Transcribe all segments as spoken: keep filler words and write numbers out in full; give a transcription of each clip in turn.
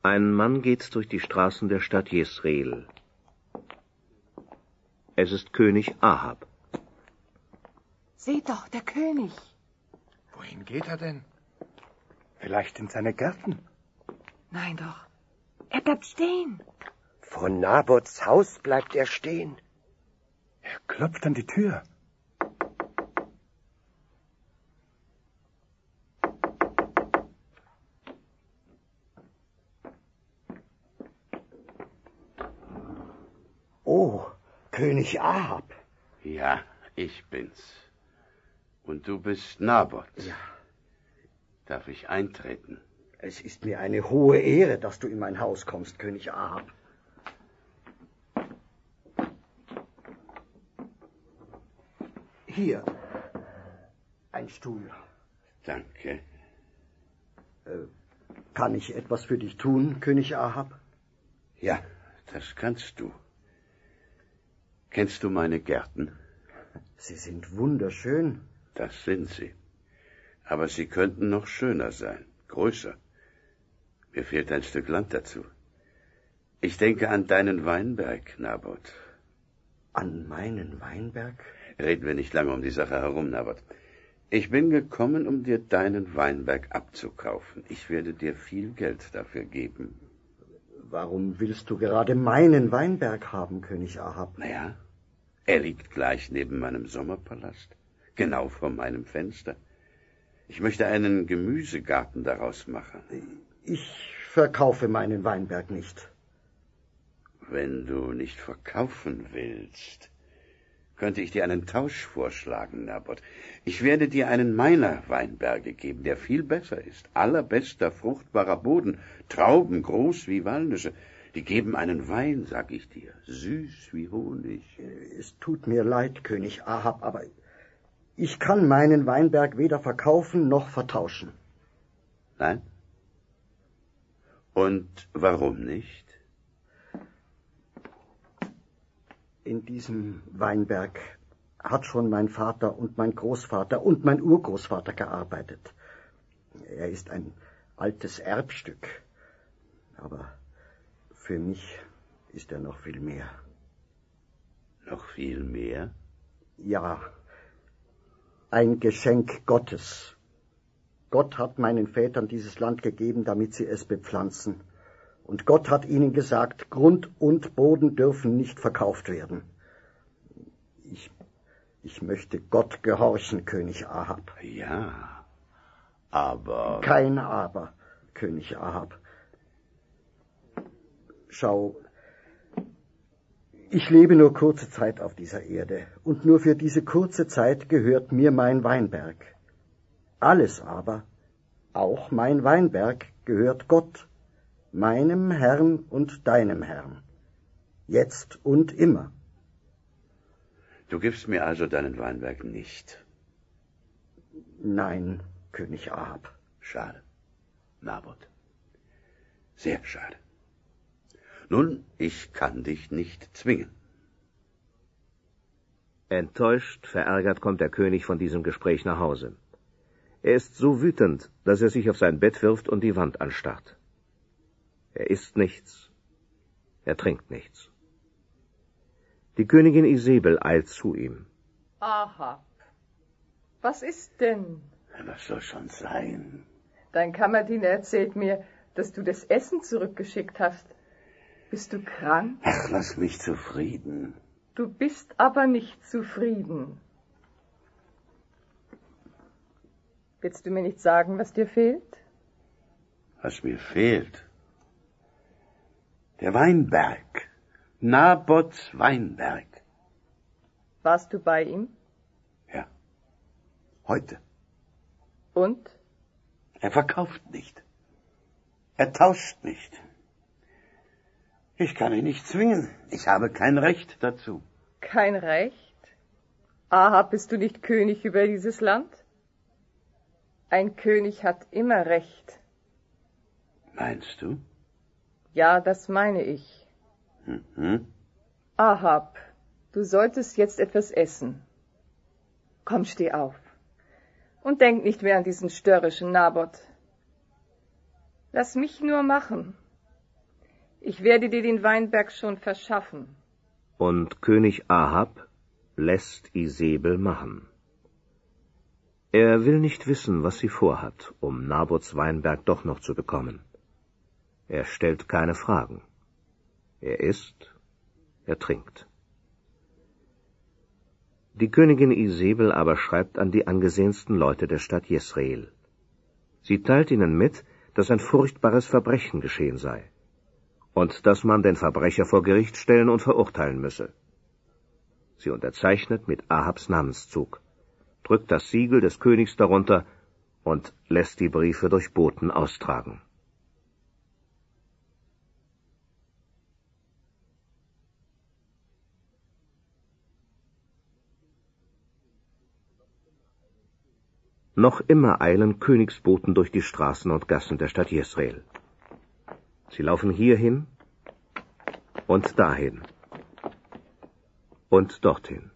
Ein Mann geht durch die Straßen der Stadt Jesreel. Es ist König Ahab. Seht doch, der König. Wohin geht er denn? Vielleicht in seine Gärten? Nein doch, er bleibt stehen. Vor Nabots Haus bleibt er stehen. Er klopft an die Tür. Oh, König Ahab. Ja, ich bin's. Und du bist Nabot. Ja. Darf ich eintreten? Es ist mir eine hohe Ehre, dass du in mein Haus kommst, König Ahab. Hier, ein Stuhl. Danke. Äh, kann ich etwas für dich tun, König Ahab? Ja, das kannst du. Kennst du meine Gärten? Sie sind wunderschön. Das sind sie. Aber sie könnten noch schöner sein, größer. Mir fehlt ein Stück Land dazu. Ich denke an deinen Weinberg, Nabot. An meinen Weinberg? Reden wir nicht lange um die Sache herum, Nabot. Ich bin gekommen, um dir deinen Weinberg abzukaufen. Ich werde dir viel Geld dafür geben. Warum willst du gerade meinen Weinberg haben, König Ahab? Naja, er liegt gleich neben meinem Sommerpalast, genau vor meinem Fenster. Ich möchte einen Gemüsegarten daraus machen. Ich verkaufe meinen Weinberg nicht. Wenn du nicht verkaufen willst, könnte ich dir einen Tausch vorschlagen, Nabot. Ich werde dir einen meiner Weinberge geben, der viel besser ist. Allerbester, fruchtbarer Boden, Trauben groß wie Walnüsse. Die geben einen Wein, sag ich dir, süß wie Honig. Es tut mir leid, König Ahab, aber ich kann meinen Weinberg weder verkaufen noch vertauschen. Nein? Und warum nicht? In diesem Weinberg hat schon mein Vater und mein Großvater und mein Urgroßvater gearbeitet. Er ist ein altes Erbstück, aber für mich ist er noch viel mehr. Noch viel mehr? Ja, ein Geschenk Gottes. Gott hat meinen Vätern dieses Land gegeben, damit sie es bepflanzen. Und Gott hat ihnen gesagt, Grund und Boden dürfen nicht verkauft werden. Ich, ich möchte Gott gehorchen, König Ahab. Ja, aber... Kein Aber, König Ahab. Schau, ich lebe nur kurze Zeit auf dieser Erde, und nur für diese kurze Zeit gehört mir mein Weinberg. Alles aber, auch mein Weinberg, gehört Gott, meinem Herrn und deinem Herrn, jetzt und immer. Du gibst mir also deinen Weinberg nicht? Nein, König Ahab. Schade, Nabot. Sehr schade. Nun, ich kann dich nicht zwingen. Enttäuscht, verärgert kommt der König von diesem Gespräch nach Hause. Er ist so wütend, dass er sich auf sein Bett wirft und die Wand anstarrt. Er isst nichts, er trinkt nichts. Die Königin Isebel eilt zu ihm. Ahab, was ist denn? Was soll schon sein? Dein Kammerdiener erzählt mir, dass du das Essen zurückgeschickt hast. Bist du krank? Ach, lass mich zufrieden. Du bist aber nicht zufrieden. Willst du mir nicht sagen, was dir fehlt? Was mir fehlt? Der Weinberg. Nabots Weinberg. Warst du bei ihm? Ja. Heute. Und? Er verkauft nicht. Er tauscht nicht. Ich kann ihn nicht zwingen. Ich habe kein Recht dazu. Kein Recht? Ahab, bist du nicht König über dieses Land? Ein König hat immer Recht. Meinst du? Ja, das meine ich. Mhm. Ahab, du solltest jetzt etwas essen. Komm, steh auf. Und denk nicht mehr an diesen störrischen Nabot. Lass mich nur machen. Ich werde dir den Weinberg schon verschaffen. Und König Ahab lässt Isebel machen. Er will nicht wissen, was sie vorhat, um Nabots Weinberg doch noch zu bekommen. Er stellt keine Fragen. Er isst, er trinkt. Die Königin Isebel aber schreibt an die angesehensten Leute der Stadt Jesreel. Sie teilt ihnen mit, dass ein furchtbares Verbrechen geschehen sei und dass man den Verbrecher vor Gericht stellen und verurteilen müsse. Sie unterzeichnet mit Ahabs Namenszug, drückt das Siegel des Königs darunter und lässt die Briefe durch Boten austragen. Noch immer eilen Königsboten durch die Straßen und Gassen der Stadt Jesreel. Sie laufen hierhin und dahin und dorthin.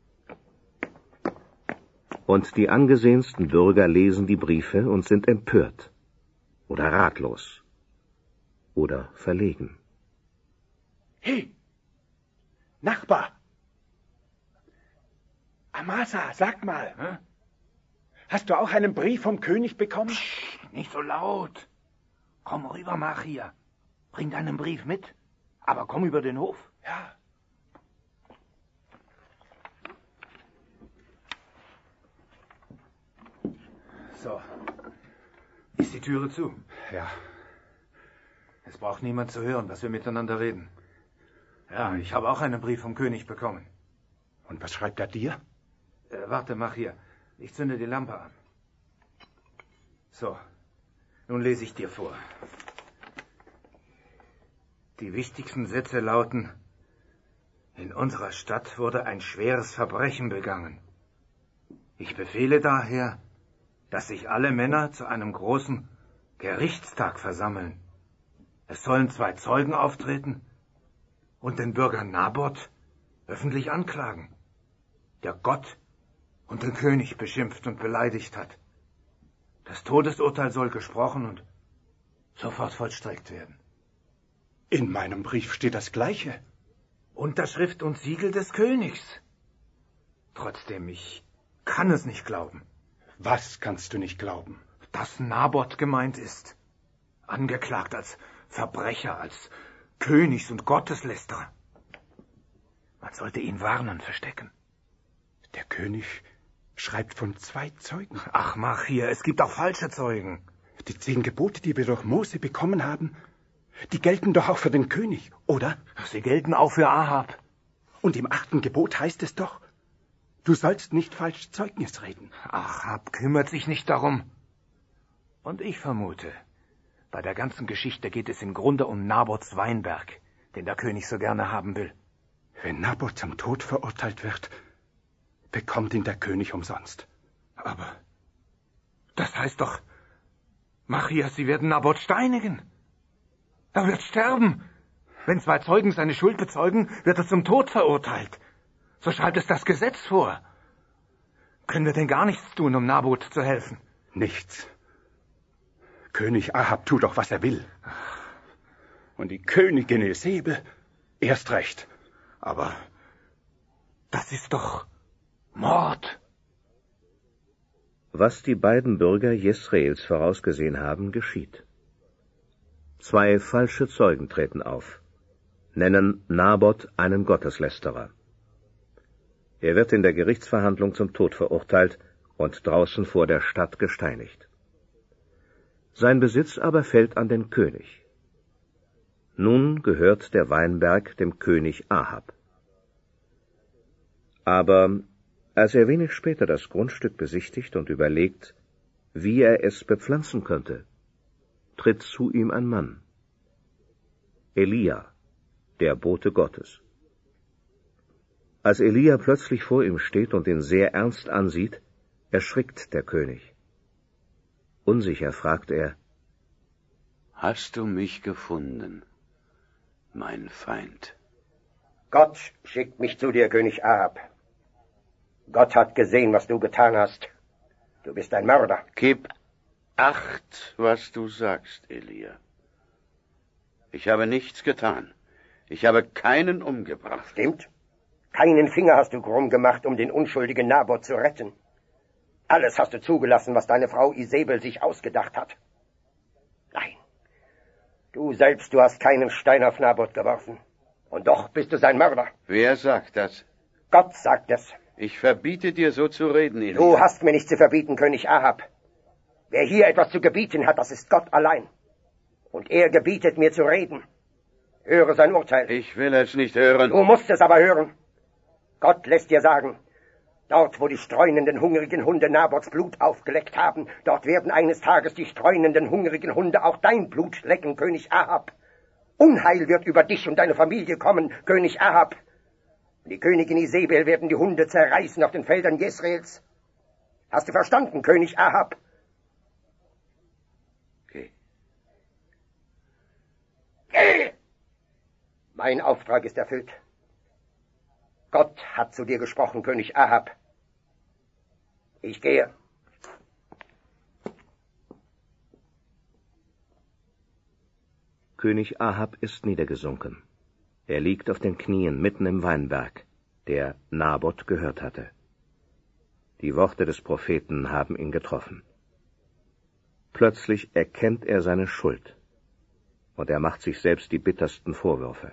Und die angesehensten Bürger lesen die Briefe und sind empört oder ratlos oder verlegen. Hey, Nachbar! Amasa, sag mal, hm? Hast du auch einen Brief vom König bekommen? Psst, nicht so laut. Komm rüber, Machir. Bring deinen Brief mit, aber komm über den Hof. Ja. So. Ist die Türe zu? Ja. Es braucht niemand zu hören, was wir miteinander reden. Ja, ich habe auch einen Brief vom König bekommen. Und was schreibt er dir? Äh, warte, Machir. Ich zünde die Lampe an. So, nun lese ich dir vor. Die wichtigsten Sätze lauten: In unserer Stadt wurde ein schweres Verbrechen begangen. Ich befehle daher, dass sich alle Männer zu einem großen Gerichtstag versammeln. Es sollen zwei Zeugen auftreten und den Bürger Naboth öffentlich anklagen, der Gott und den König beschimpft und beleidigt hat. Das Todesurteil soll gesprochen und sofort vollstreckt werden. In meinem Brief steht das Gleiche. Unterschrift und Siegel des Königs. Trotzdem, ich kann es nicht glauben. Was kannst du nicht glauben? Dass Naboth gemeint ist. Angeklagt als Verbrecher, als Königs- und Gotteslästerer. Man sollte ihn warnen, verstecken. Der König schreibt von zwei Zeugen. Ach, Machir, es gibt auch falsche Zeugen. Die zehn Gebote, die wir durch Mose bekommen haben, die gelten doch auch für den König, oder? Sie gelten auch für Ahab. Und im achten Gebot heißt es doch, du sollst nicht falsch Zeugnis reden. Ahab kümmert sich nicht darum. Und ich vermute, bei der ganzen Geschichte geht es im Grunde um Naboths Weinberg, den der König so gerne haben will. Wenn Naboth zum Tod verurteilt wird, bekommt ihn der König umsonst. Aber das heißt doch, Machir, Sie werden Naboth steinigen. Er wird sterben. Wenn zwei Zeugen seine Schuld bezeugen, wird er zum Tod verurteilt. So schreibt es das Gesetz vor. Können wir denn gar nichts tun, um Naboth zu helfen? Nichts. König Ahab tut doch, was er will. Und die Königin Isebel erst recht. Aber das ist doch Mord. Was die beiden Bürger Jesreels vorausgesehen haben, geschieht. Zwei falsche Zeugen treten auf, nennen Naboth einen Gotteslästerer. Er wird in der Gerichtsverhandlung zum Tod verurteilt und draußen vor der Stadt gesteinigt. Sein Besitz aber fällt an den König. Nun gehört der Weinberg dem König Ahab. Aber als er wenig später das Grundstück besichtigt und überlegt, wie er es bepflanzen könnte, tritt zu ihm ein Mann. Elia, der Bote Gottes. Als Elia plötzlich vor ihm steht und ihn sehr ernst ansieht, erschrickt der König. Unsicher fragt er: Hast du mich gefunden, mein Feind? Gott schickt mich zu dir, König Ahab. Gott hat gesehen, was du getan hast. Du bist ein Mörder. Gib Acht, was du sagst, Elia. Ich habe nichts getan. Ich habe keinen umgebracht. Stimmt. Keinen Finger hast du krumm gemacht, um den unschuldigen Naboth zu retten. Alles hast du zugelassen, was deine Frau Isabel sich ausgedacht hat. Nein. Du selbst, du hast keinen Stein auf Naboth geworfen. Und doch bist du sein Mörder. Wer sagt das? Gott sagt es. Ich verbiete dir, so zu reden, Elia. Du hast mir nichts zu verbieten, König Ahab. Wer hier etwas zu gebieten hat, das ist Gott allein. Und er gebietet mir zu reden. Höre sein Urteil. Ich will es nicht hören. Du musst es aber hören. Gott lässt dir sagen, dort, wo die streunenden, hungrigen Hunde Naboths Blut aufgeleckt haben, dort werden eines Tages die streunenden, hungrigen Hunde auch dein Blut lecken, König Ahab. Unheil wird über dich und deine Familie kommen, König Ahab. Die Königin Isabel werden die Hunde zerreißen auf den Feldern Jesraels. Hast du verstanden, König Ahab? Geh. Geh! Mein Auftrag ist erfüllt. Gott hat zu dir gesprochen, König Ahab. Ich gehe. König Ahab ist niedergesunken. Er liegt auf den Knien mitten im Weinberg, der Naboth gehört hatte. Die Worte des Propheten haben ihn getroffen. Plötzlich erkennt er seine Schuld, und er macht sich selbst die bittersten Vorwürfe.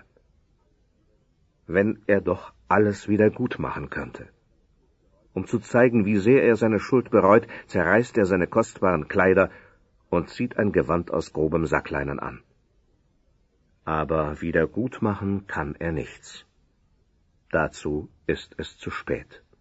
Wenn er doch alles wieder gut machen könnte. Um zu zeigen, wie sehr er seine Schuld bereut, zerreißt er seine kostbaren Kleider und zieht ein Gewand aus grobem Sackleinen an. Aber wieder gut machen kann er nichts. Dazu ist es zu spät.